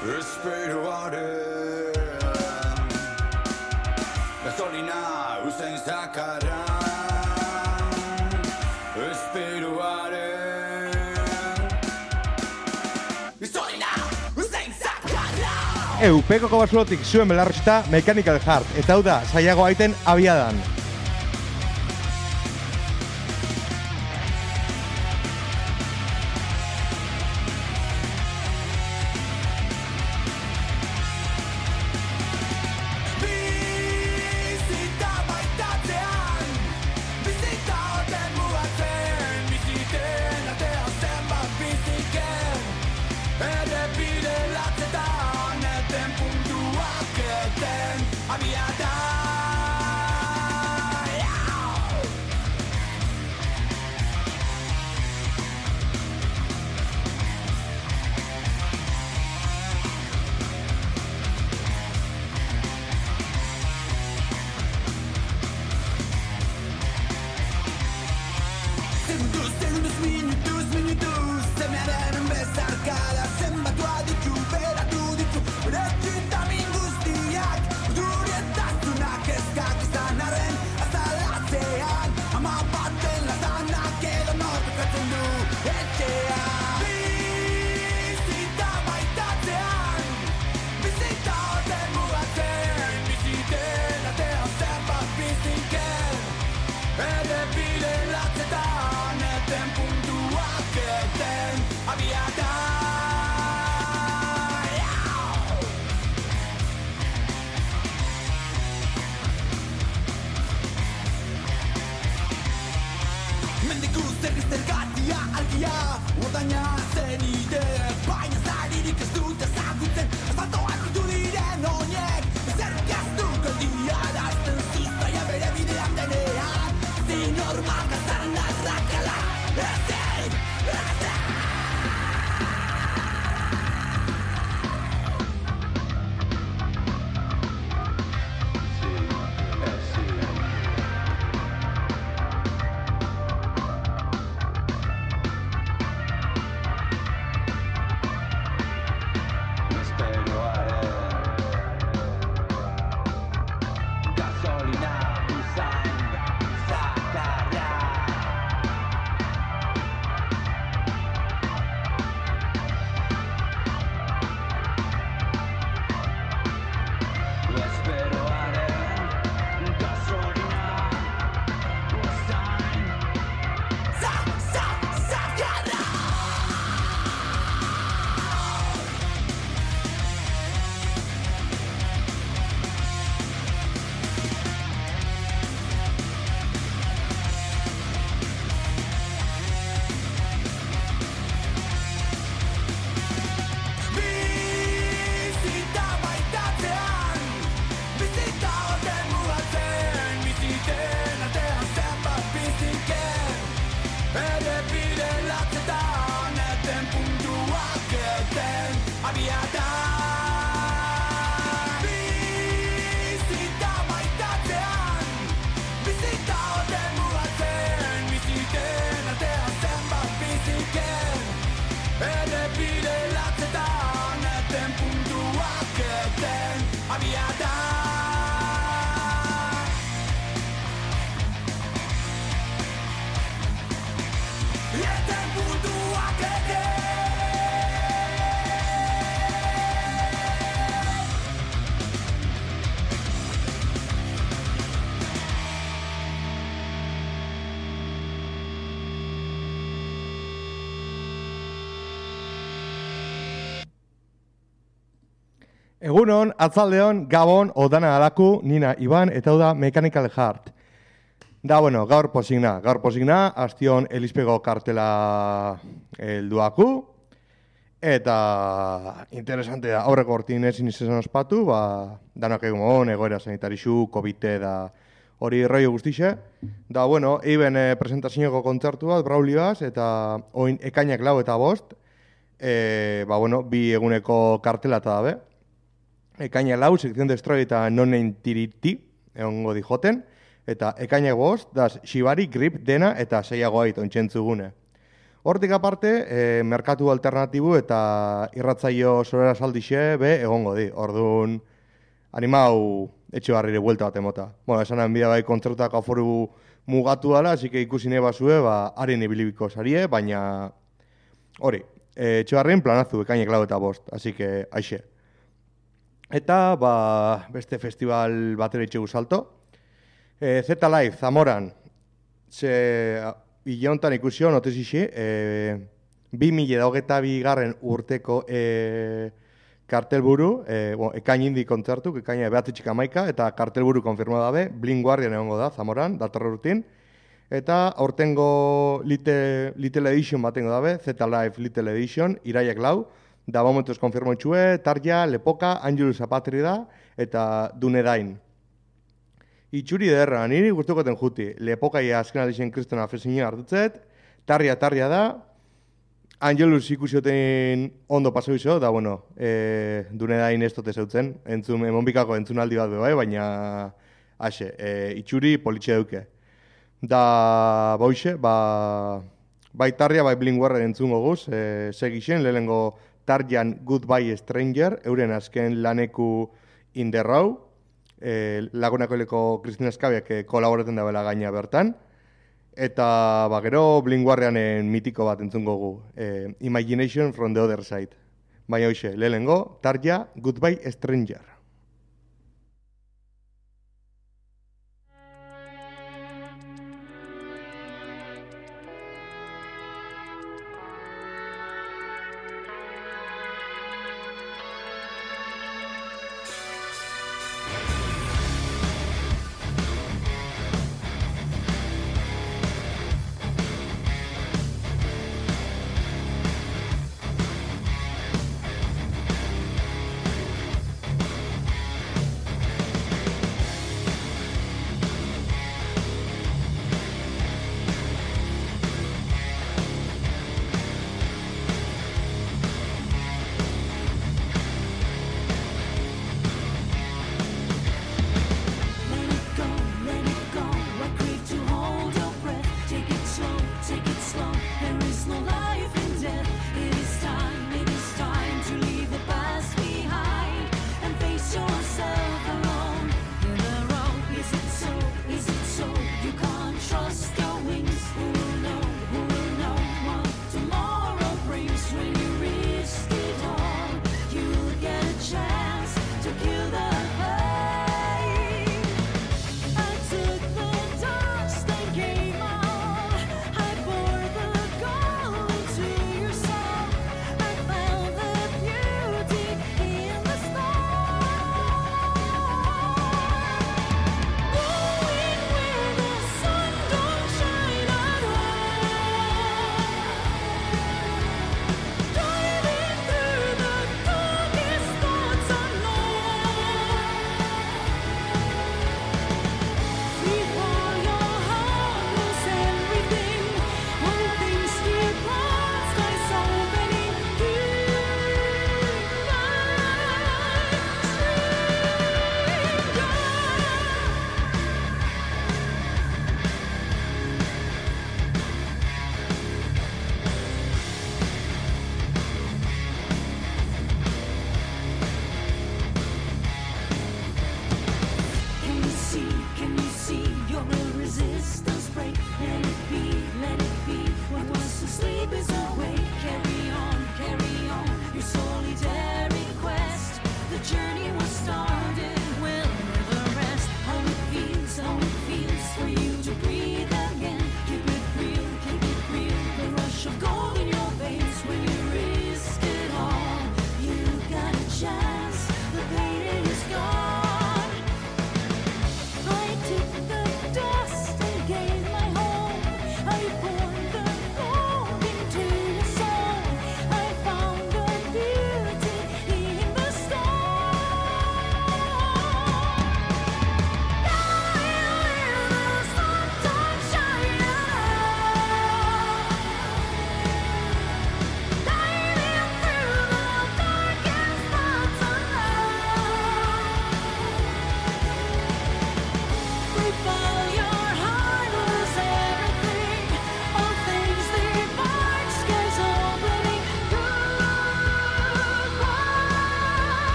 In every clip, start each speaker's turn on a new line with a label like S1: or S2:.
S1: Esperoaren gasolina usain zakarra Esperoaren gasolina usain zakarra
S2: Pekoko basulotik zuen belarrosita Mechanical Heart, eta hau da, zailago aiten abiadan. Egunon, atzaldeon, gabon, odana alaku, nina, Iban, eta hau da Mechanical Heart. Da, bueno, gaur posigna, astion elispego kartela helduaku, eta interesante da, aurreko hortin ezin izan ospatu, danak egun hon, egoera sanitarixu, COVID da hori rollo guztixe. Da, bueno, eiben presentazioeko kontzertu bat, Braulioaz, eta oin ekainak 4 eta 5, bueno, bi eguneko kartela eta dabe. Ekainak 4, Sección Destroy eta Non-Name Tiriti, egongo dijoten, eta ekainak 5, das Shibari, Grip, Dena eta Seiago ait, ontsentzugune. Hortik aparte, merkatu alternatibu eta irratzaio sorera saldixe be egongo di. Orduan, animau etxe barrire buelta bat emota. Bueno, esanen bida bai kontzertuak aforu mugatu dala, así que ikusi nahi bazue, haren ibilibiko sarie, baina hori, etxe barrien planazu, ekainek lau eta bost, así que aixe. Eta, beste festival batera itxegu salto. Z-Live, Zamoran, Ilontan ikusio, notezixi, 2022 urteko kartelburu, ekain indi kontzertu, ekaina behatzetxik amaika, eta kartelburu konfirma dabe, Blind Guardian egongo da, Zamoran, datorra urtin. Eta aurtengo Little Edition batengo dabe, Z-Live Little Edition, iraiak lau, da momentuz konfirmo txue, Tarja, Lepoka, Angelus Apatrida, eta Dunedain. Itxuri derra, niri guztukoten juti. Lepokaia azken aldixen kristona fesinia hartutzet, tarria da, Angelus ikusioten ondo paso iso, da bueno, Dunedain ez dote zeutzen, emonbikako entzunaldi bat bai, baina ase, itxuri politxe duke. Da, boixe, bai tarria, bai Blind Guardian entzungo guz, segixen, lehenengo Tarjan Goodbye Stranger, euren azken laneku In the Row, lagunako eleko Kristina Eskabiak kolaboraten da bela gaina bertan. Eta gero Blind Guardianen mitiko bat entzungo gu, Imagination from the Other Side. Baina hoxe, lehenengo, Tarja Goodbye Stranger.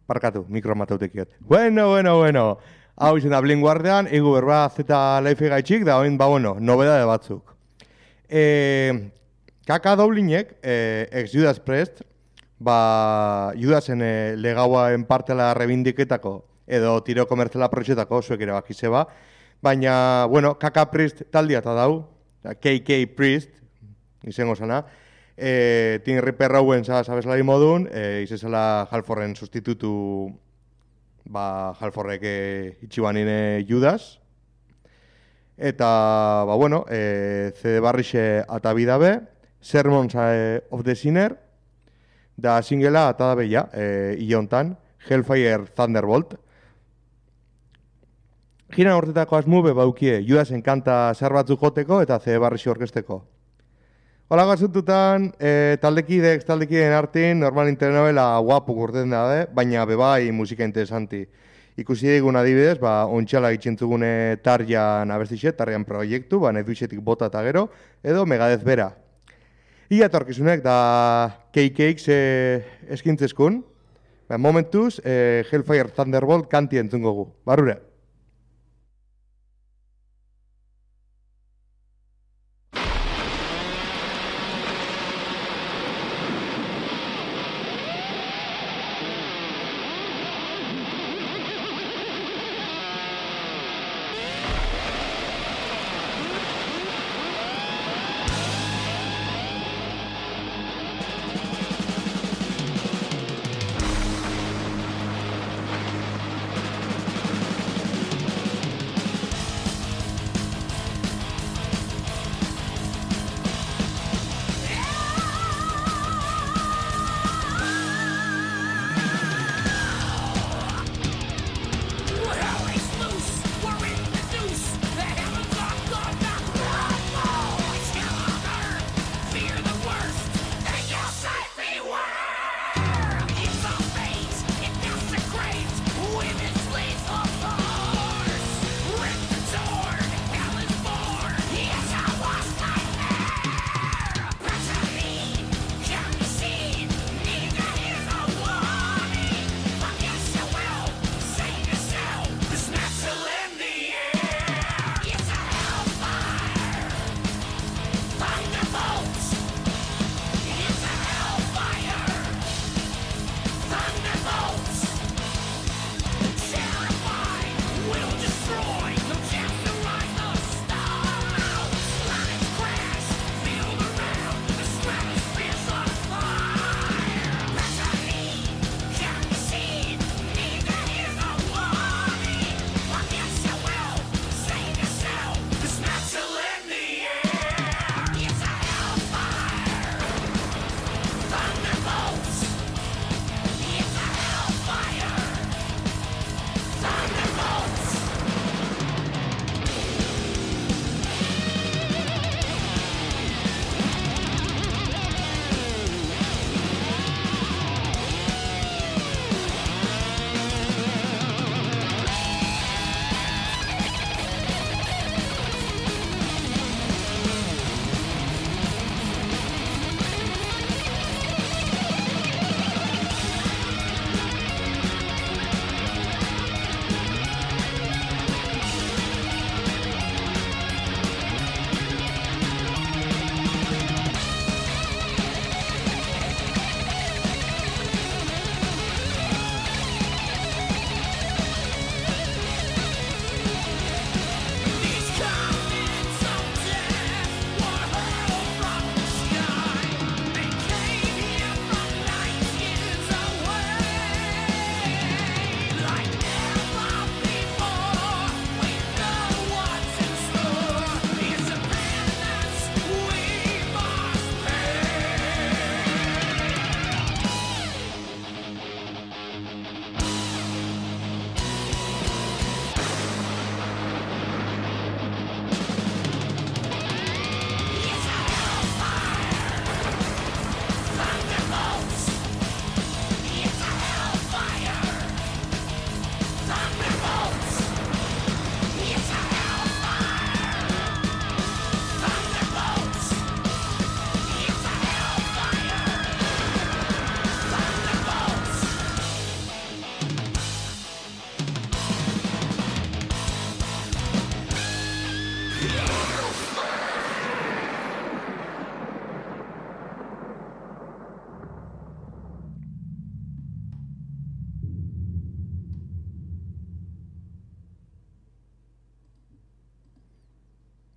S2: Parkatu, mikromatautekiet. Bueno. Hau izan da Blind Guardian, egu berba zeta Life gaitxik, da oin, nobedade batzuk. Kaka Doublinek, ex Judas Priest, Judasen legauen partela rebindiketako, edo tiro komertzela proietako, zuek ere bakizeba, baina, Kaka Priest taldia eta dau, KK Priest, izango zana, Tin Ripper hauen sabeslari modun, izezela Halforren sustitutu Halforrek itxibanine Judas. Eta, CD Barrixe atabidabe, Sermons of the Sinner, da singela atadabe ja, ilontan, Hellfire Thunderbolt. Giran hortetako asmube baukie, Judasen kanta zer batzuk joteko eta CD Barrixe orkesteko. Hola gazututan, taldekideen artin, normal internovela guapuk urten da, baina bebai musika interesanti. Ikusi digun adibidez, ontxala itxentzugune Tarjan abestixe, Tarjan proiektu, neduixetik bota eta gero, edo Megadez bera. Ia torkizunek da KKX eskintzezkun, momentuz Hellfire Thunderbolt kanti entzungo gu. Barrure!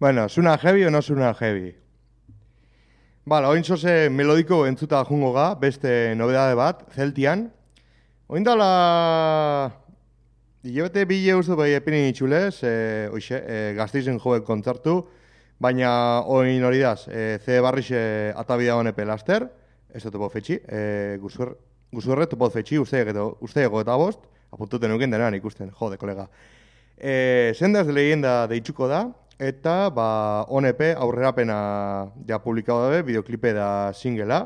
S2: Bueno, ¿suena heavy o no suena heavy? Bala, oin zoze melodiko entzuta jungo ga, beste nobedade bat, Celtian. Oin dala... Hilabete bile uste bai epinin itxulez, Gasteizen joek kontzertu, baina oin hori daz, CD Barrixe atabida honepe laster, ez dut fetxi, guzurre topo fetxi, usteego eta bost, apuntuten euken denan ikusten, jode, kolega. Sendas de leyenda deitzuko da, eta honepe aurrerapena ja publikau dabe, videoklipe da singela.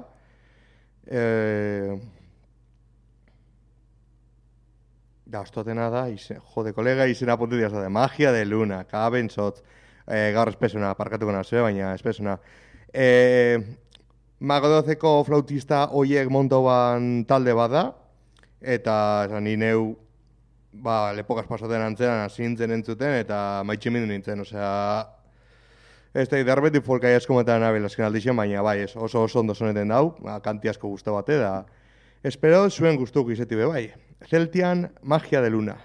S2: Gastotena da, jode, kolega, izena apuntu diaz da, magia de luna, kaben zotz, gaur espesuna, parkatuko nazue, baina espesuna. Magodozeko flautista oiek montoban talde bat da, eta ni neu lepokaz pasaten antzenan azintzen entzuten, eta maitximindu nintzen, osea... Ez da, darbetik folkai askometan nabil azken aldixen, baina bai, oso ondo zoneten dau, kanti asko guztu bate, da... Espero zuen guztuko izeti be bai. Celtian, magia de luna.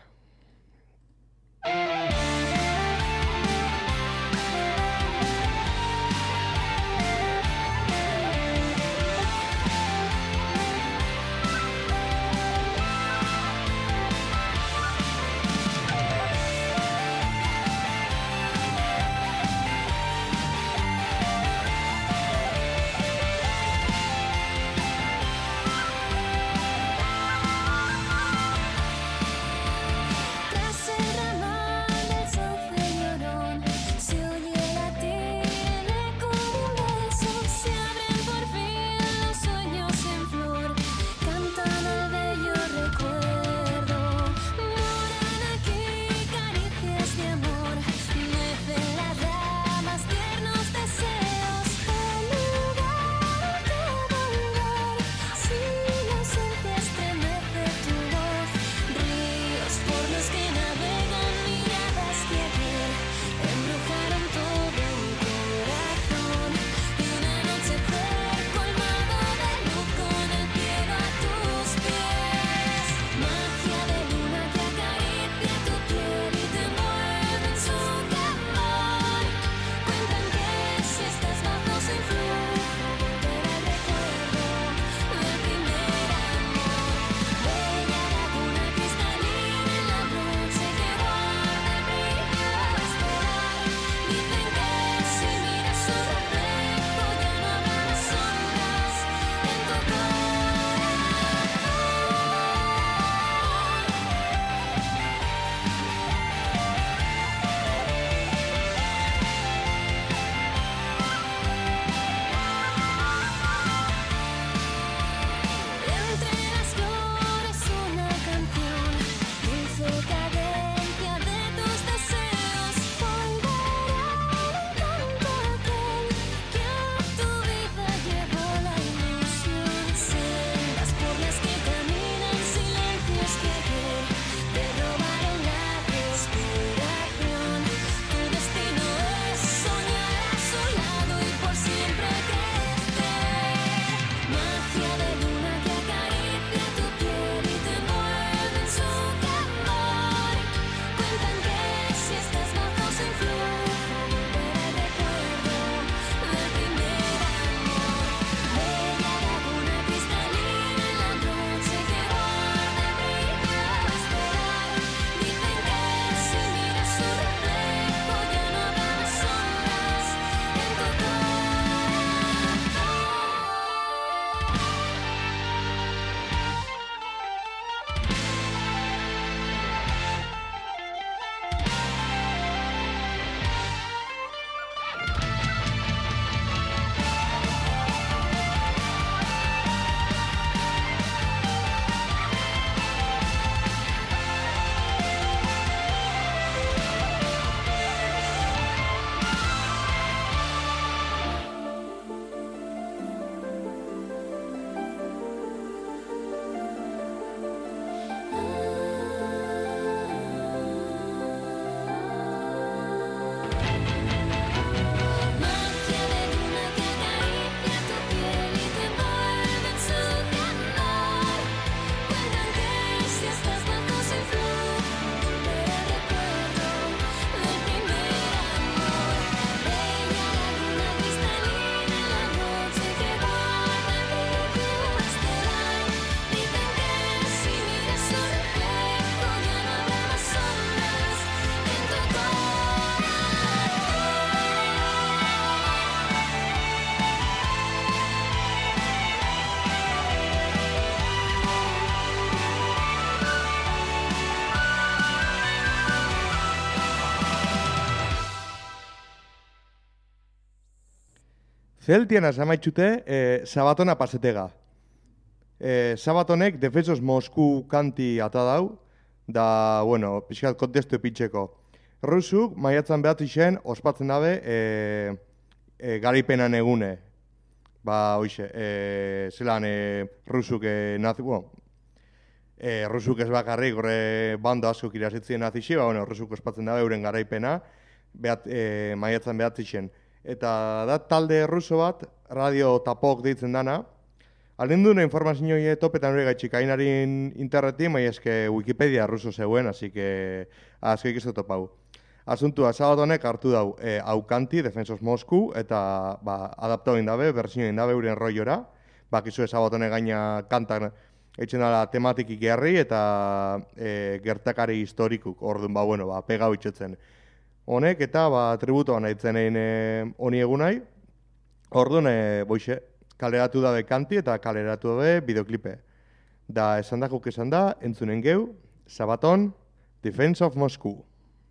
S2: Zeheltian asamaitxute Sabatona pasetega. Sabatonek Defensos Mosku kanti ata dau, da, bueno, pixkat kontestu epitxeko. Rusuk maiatzan behatzixen ospatzen dabe garaipenan egune. Ba, hoxe, zelan Rusuk nazi, bueno, Rusuk ez bakarrik, horre bando asko kirazitzien nazixi, ba, bueno, Rusuk ospatzen dabe euren garaipena, maiatzan behatzixen. Eta da talde ruso bat, Radio Tapok deitzen dana, alinduna informazioa topetan hori gaitxik ainarin interneti, mai eske Wikipedia ruso zeuen, así que asko ikizu topau. Asuntua, Sabatonek hartu dau aukanti, Defensos Mosku, eta adaptau indabe, berzio indabe euren roiora. Bakizue Sabatonek gaina kantak eitzen dala tematikik gerri eta gertakari historikuk, orduan, pegau itxetzen. Honek eta tributoa nahitzen egin honi egunai, orduan, kaleratu dabe kanti eta kaleratu dabe bideoklipe. Da, esan da, entzunen geu, Sabaton, Defense of Moscow.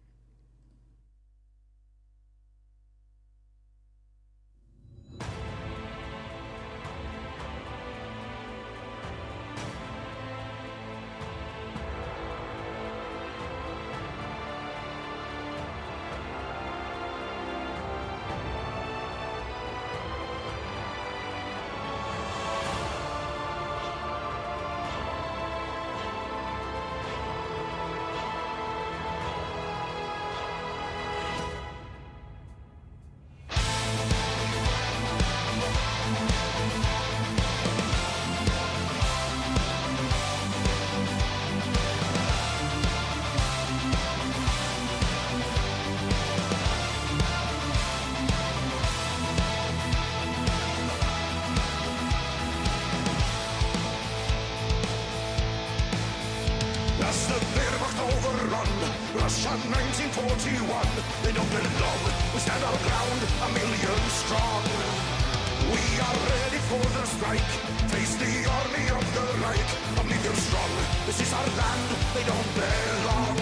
S3: As the Wehrmacht overrun, Russia 1941, they don't belong, we stand our ground, a million strong. We are ready for the strike, face the army of the Reich, a million strong, this is our land, they don't belong.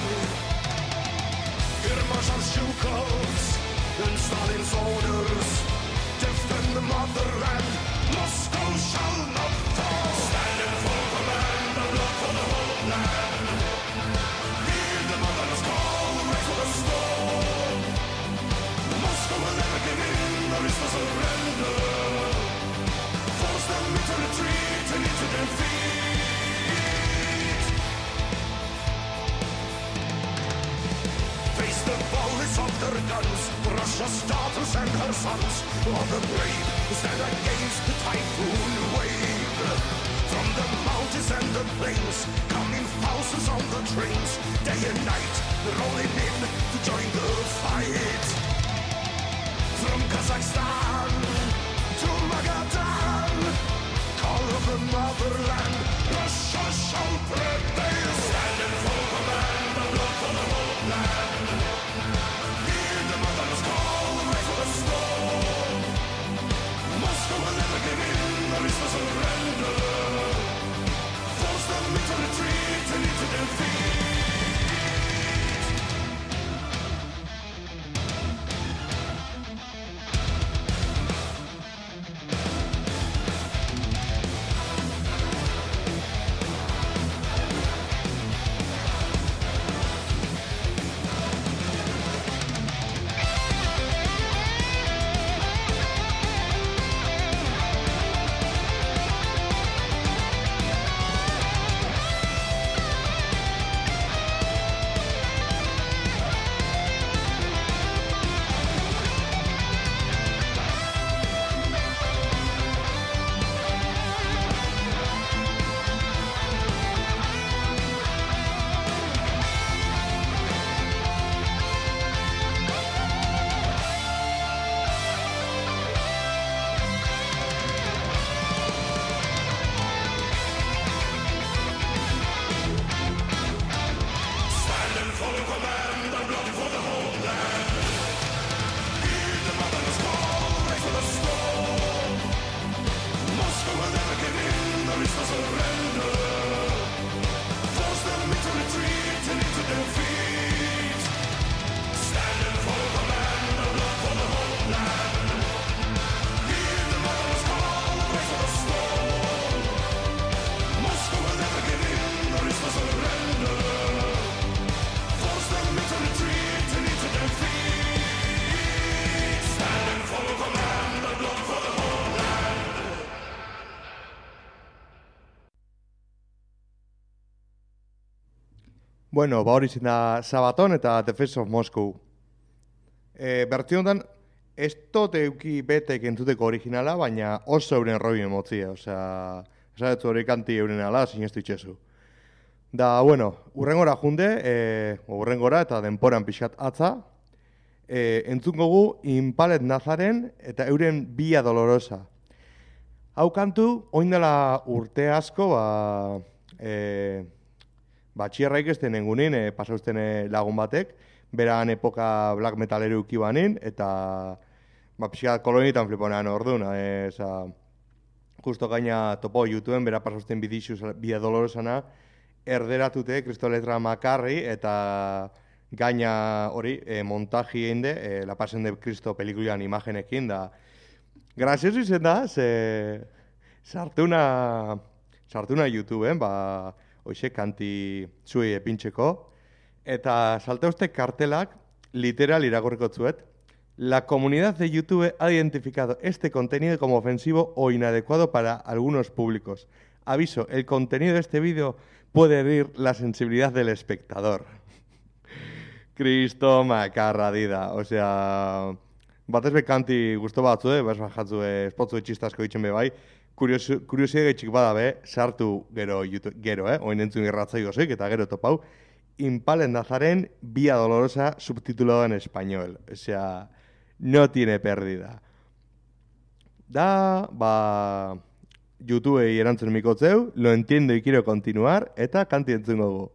S3: Air Marshal Zhukov's and Stalin's orders, defend the motherland, Moscow shall not fall. Stand in full command, the blood for the homeland. Hear the mother's call, raise for the storm. Moscow will never give in, there is no surrender. Force them into retreat and into defeat. Face the bullets of their guns, Russia's daughters and her sons, all the brave who stand against the typhoon wave. From the mountains and the plains, coming thousands on the trains, day and night, rolling in to join the fight. From Kazakhstan to Magadan, call of the motherland, Russia shall prevail. Stand in full command, the blood for the homeland. Hear the mother's call, raise for the storm. Moscow will never give in, there is no surrender. Force them into retreat and into defeat.
S2: Bueno, ba hori zen da Sabaton eta Defense of Moscow. Bertzio honetan, ez dut euki betek entzuteko originala, baina oso euren roi emotzia, osea, esatetzu hori kanti euren ala, sinestu itxezu. Da, bueno, urrengora junde, urrengora eta denporan pixkat atza, entzungo gu Impalet Nazaren eta euren Via Dolorosa. Hau kantu, oindela urte asko, txierraik ez denen gunin, pasauzten lagun batek, beran epoka black metaleru ukibanin, eta pixkat kolonitan fliponean orduan, justo gaina topo YouTubeen, bera pasauzten bidixuz Via Dolorosana, erderatute, Kristo letra makarri, eta gaina hori, montaji egin de, La Pasión de Cristo pelikulan imagenekin, da, grazioso izen da, sartuna YouTubeen, hoxe kanti zui epintxeko, eta salta uste kartelak, literal irakurriko zuet, la comunidad de YouTube ha identificado este contenido como ofensivo o inadecuado para algunos públicos. Aviso, el contenido de este vídeo puede herir la sensibilidad del espectador. Kristo makarra dida, osea, batez bekanti guztu batzue, batzue espotzue txistasko ditzen be bai, kuriosia gaitxik bada be, sartu gero, oin entzun irratzai gozoik, eta gero topau, Impalet Nazaren Via Dolorosa subtitulado en español. Osea, no tiene pérdida. Da, YouTubei erantzun mikotzeu, lo entiendo y quiero continuar, eta kanti entzun gogo.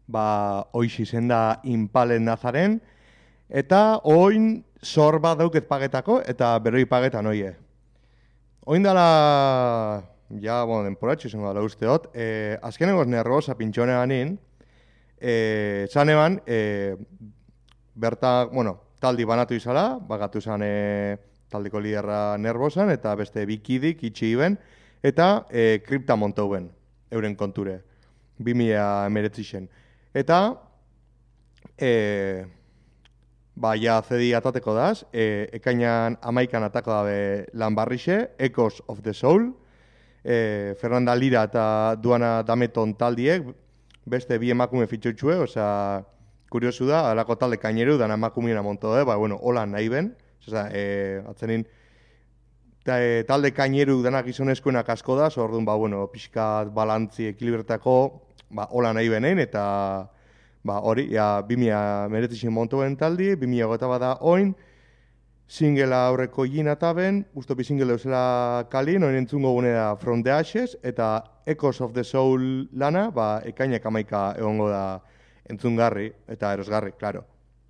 S2: hoiz izen da Impalen Nazaren, eta oin zor bat dauket pagetako, eta beroi pagetan oie. Oin dala, ja, denporatxo izango dala usteot, azkenengoz nervosa pintxonean nin, zaneban, berta, taldi banatu izala, bagatu zan taldiko liderra nervosan, eta beste bikidik itxi iben, eta kripta montau ben, euren konture, 2019. Eta, ja zedi atateko daz, ekainan 11 atako dabe lan barrixe, Echoes of the Soul, Fernanda Lira eta Duana Dameton taldiek, beste bi emakume fitxotxue, osea, kuriosu da, alako talde kaineru, dana emakumeena monto da, hola nahi ben, atzenin, talde kaineru dana gizonezkoenak asko da, orduan, pixkat balantzi ekilibretako, hola nahi benen, eta hori, 2019 montuen taldi, 2020 bada oin, singela aurreko gina taben, ustopi single eusela kalin, oin entzungo gune da From the Ashes, eta Echoes of the Soul lana, ekainak 11 egongo da entzungarri, eta erosgarri, klaro.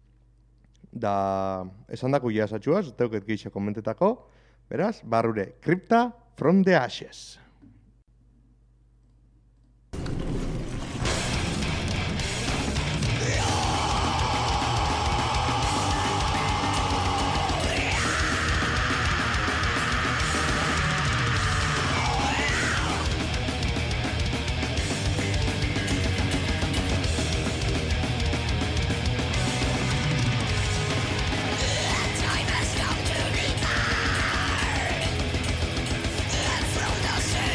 S2: Da, esan dako jasatxuaz, teuket geixa komentetako, beraz, barrure, Crypta From the Ashes.
S4: Time has come to return, and from the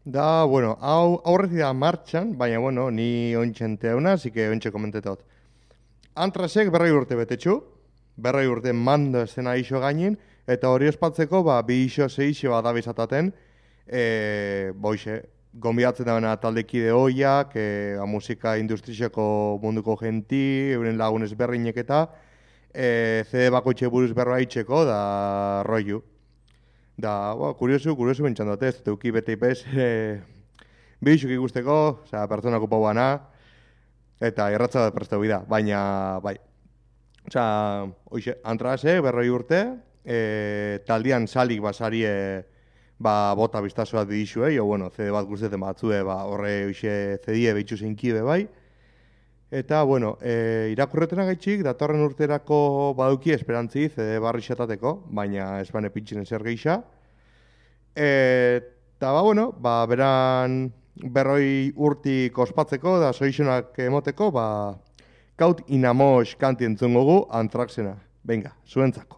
S2: Da, bueno, hau aurretik da martxan, baina, bueno, ni ontsen teuna, así que ontsen komentetot. Antrasek 40 urte betetxu, 40 urte mando estena iso gainin, eta hori ospatzeko, bi iso, 6 iso badabizataten, boixe, gombiatzen da taldekide hoiak, musika industriako munduko genti, euren lagun ezberdinek eta, CD bakoitxe buruz berbaitxeko, da rollu. Da, kuriosu bentsan dute, ez dut bete ipez, bixuk ikusteko, pertsona kupau bana, eta irratza bat prestau bida, baina, bai. Hoxe, Antrase, 40 urte, taldian salik basarie, bota biztazoa didixue, jo, bueno, CD bat guztetzen batzue, horre, hoxe, CD behitxu zeinkide, bai. Eta, bueno, irakurretena gaitxik, datorren urterako baduki esperantzi CD barri xatateko, baina ez bane pitxinen zer geixa. Eta, bueno, beran 40 urtik ospatzeko, da soixonak emoteko, Kaut inamos kanti entzungogu Antraxena. Venga, zuentzako.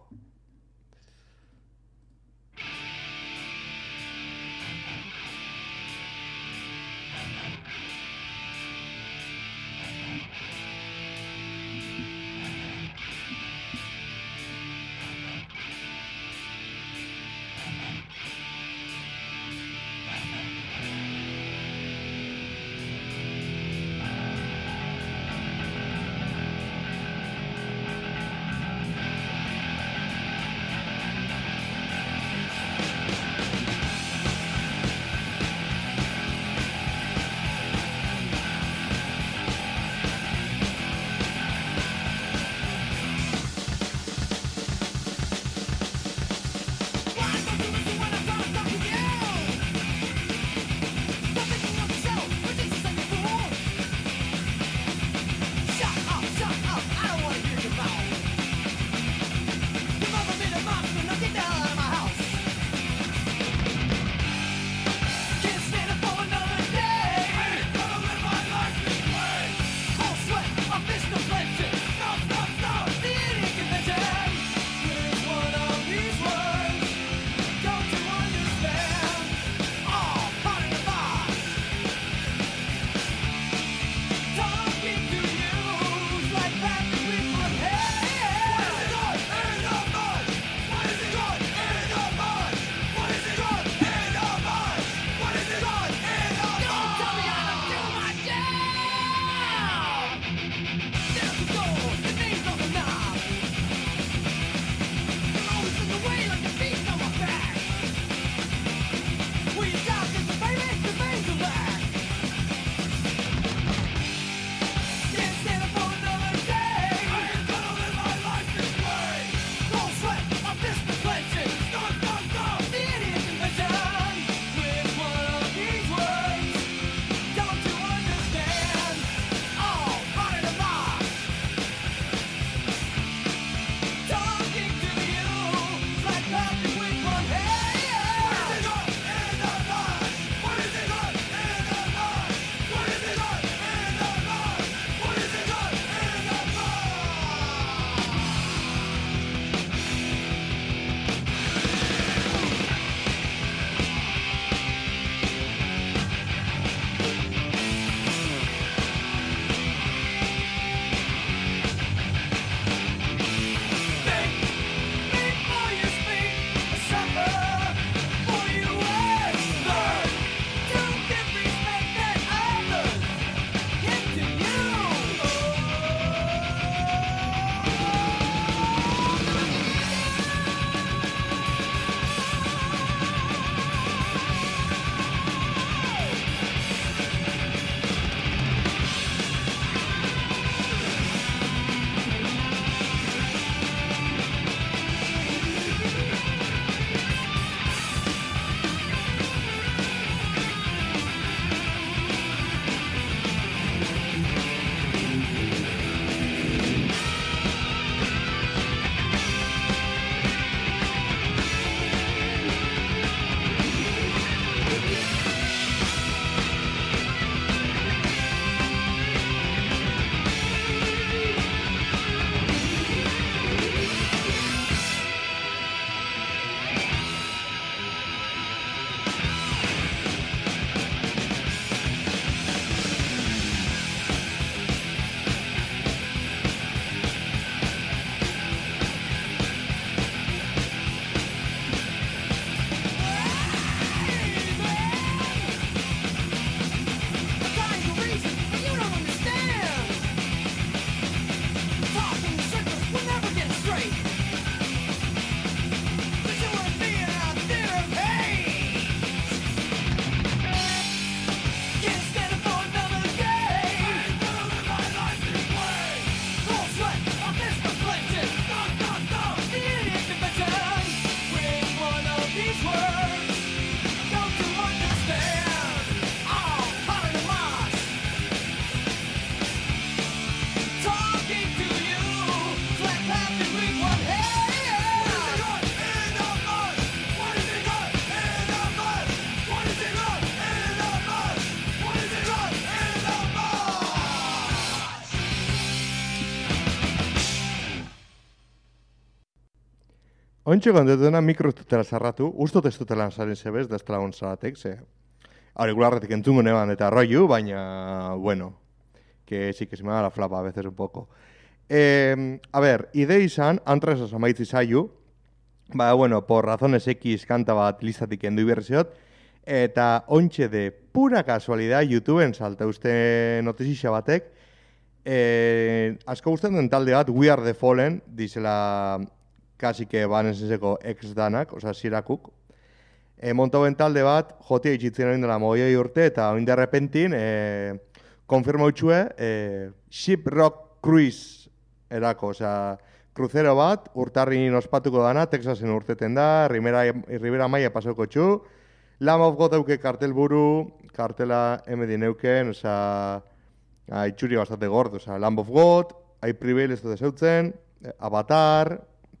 S2: Ointxe gondetuna mikro ez dutela zarratu, ustot ez dutela zaren zebez, da ez dela onzaratek, ze aurikularretik entzungo neban eta rollu, baina, bueno, que sí que se me da la flapa a veces un poco. A ver, idei izan, antrasaz amaitzi zaiu, ba, bueno, por razones X kanta bat listatik endu iberziot, eta ointxe de pura casualidad YouTubeen salta uste notizia batek, asko gusten den talde bat, We Are The Fallen, dizela casi que baneseseko ex danak, oza, zirakuk. Montauen talde bat, jotia itxitzen hori dela mogioi urte, eta oin de repentin, konfirma utxue, Ship Rock Cruise erako, oza, kruzero bat, urtarrin ospatuko dana, Texasen urteten da, Ribera Maia pasauko txu, Lamb of God euke kartel buru, kartela emedin euken, oza, itxuri bastante gordo, oza, Lamb of God, I Prevail ez dut zeutzen, Avatar,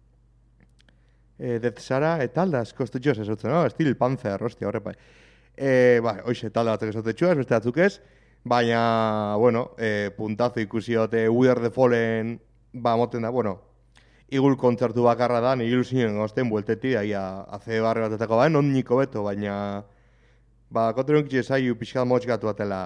S2: Death Sara, talda asko ez dut ez zeutzen, no? Steel Panther, hostia, horrepai. Hoxe, talda batzuk ez dut txuaz, beste batzuk ez, baina, bueno, puntazo ikusiote We Are The Fallen, ba, moten da, bueno, igul kontzertu bakarra da, nire ilusioen gozten buelteti, daia, aze barri batetako bain, non niko beto, baina, ba, konturen kitxe zaiu pixkat motxkatu batela,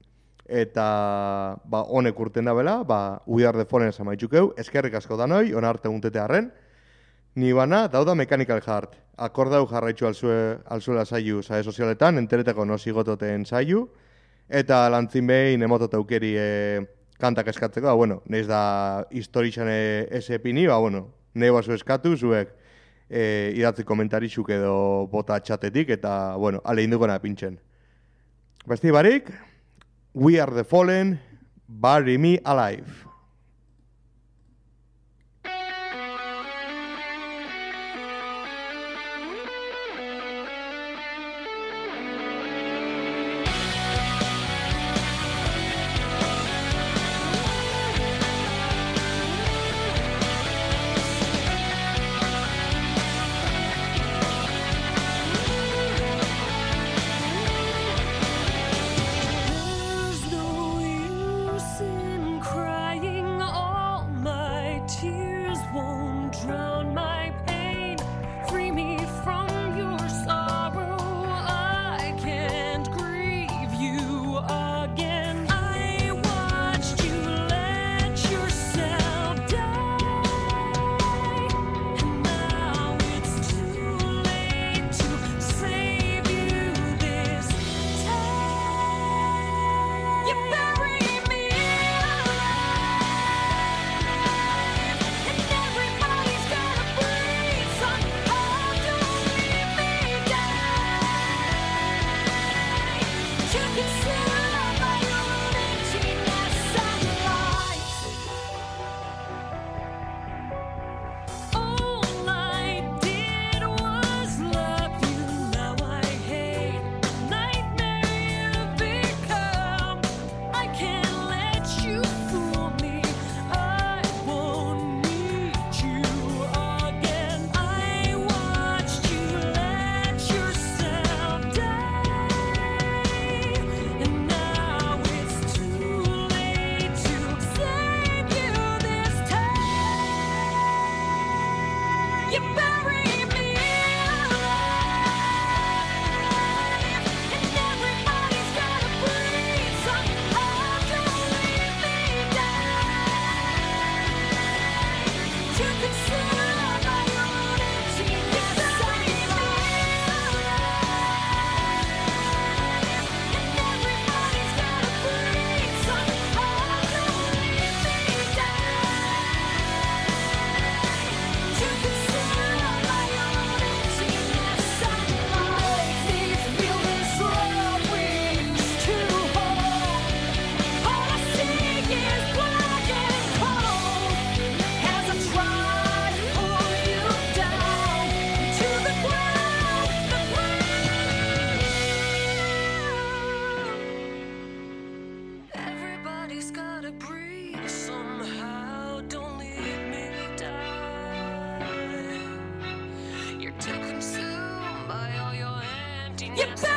S2: eta, ba, honek urten da bela, ba, We Are The Fallen zamaitxukeu, eskerrik asko da noi, onarte untete harren, ni bana, dauda Mechanical Heart, akordau jarraitxu alzuela zaiu, zahe sozialetan, enteretako no zigototen zaiu, eta lantzin behin emotot aukeri kantak eskatzeko, bueno, neiz da historixan esepini, bueno, nahi basu eskatu, zuek idatzi komentarixuk edo bota txatetik, eta, bueno, ale indugona pintxen. Besti barik, We Are The Fallen, Bury Me Alive.
S4: You